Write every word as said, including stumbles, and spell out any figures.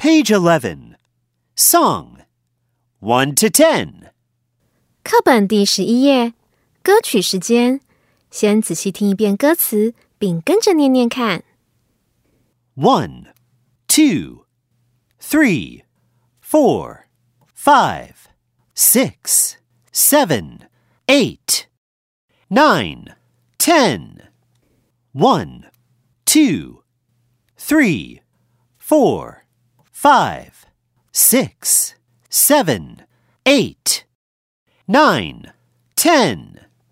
Page eleven. Song. one to ten. 课本第十一页，歌曲时间。先仔细听一遍歌词，并跟着念念看。 one, two, three, four, five, six, seven, eight, nine, ten. one, two, three, four, five, six, seven, eight, nine, ten.